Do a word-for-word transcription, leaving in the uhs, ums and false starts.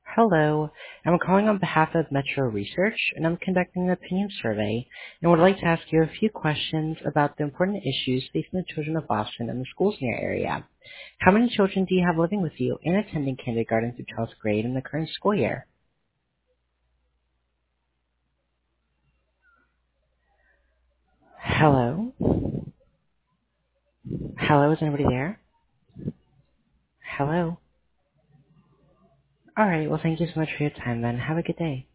Hello. I'm calling on behalf of Metro Research, and I'm conducting an opinion survey and would like to ask you a few questions about the important issues facing the children of Boston and the schools in your area. How many children do you have living with you and attending kindergarten through twelfth grade in the current school year? Hello? Hello, is anybody there? Hello? Alright, well thank you so much for your time then. Have a good day.